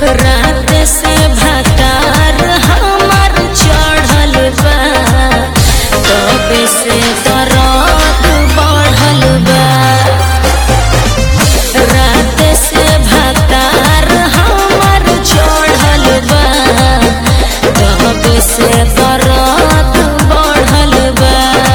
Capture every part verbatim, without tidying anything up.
रात से भतार हमार चढ़ल बा, तबे से दर्द बढ़ल बा। रात से भतार हमार चढ़ल बा, तबे से दर्द बढ़ल बा।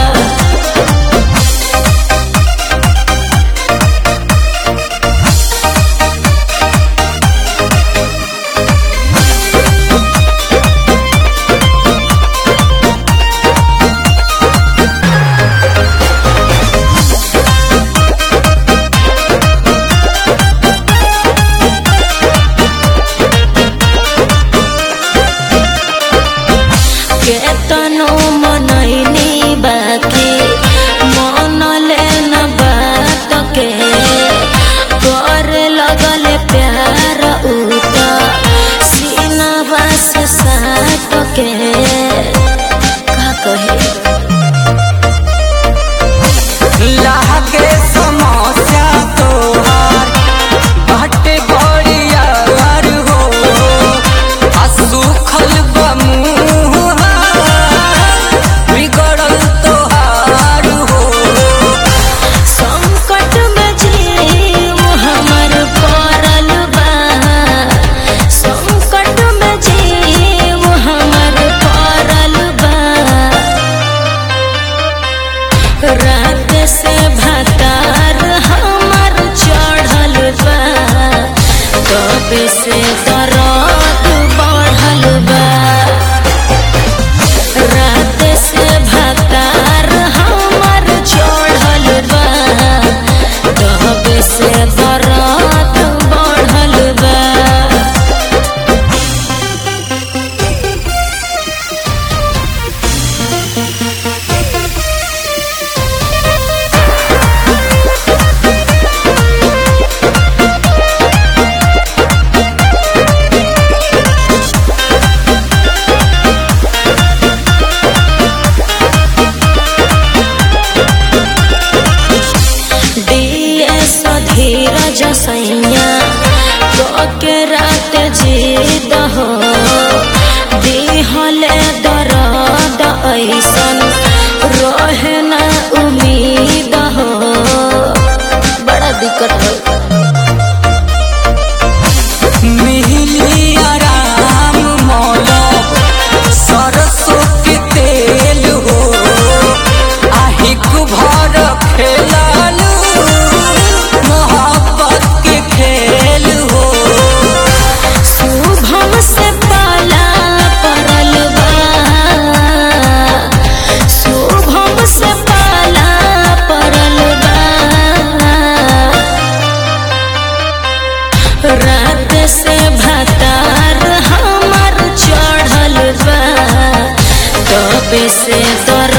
केतनो मनैनी बाकी मन लेन बात के, करे लगल प्यार उता सीनवा से साट के। का कहे लागे समस्या तोहार बाटे बड़िया हो, आ सुखल बमुह बिगड़ल तोहार हो। संकट में जीव हमर पड़ल बा, संकट में जीव हमर पड़ल बा। रात से भतार हमार चढ़ल बा, तबे से दर्द बढ़ल बा। रात से भतार हमार चढ़ल बा, तबे से दर्द बढ़ल बा। धीरज सैया के रात जीत हो, दिहले दर्द ऐसन रहे ना उम्मीद हो। बड़ा दिक्कत हो। मिली आराम मौला सरसों के तेल हो, आहिक भर खेलालू मोहब्बत के खेल हो। शुभम से पाला पड़ल बा, शुभम से पाला पड़ल बा। रात से भतार हमार चढ़ल बा, तबे से दर्द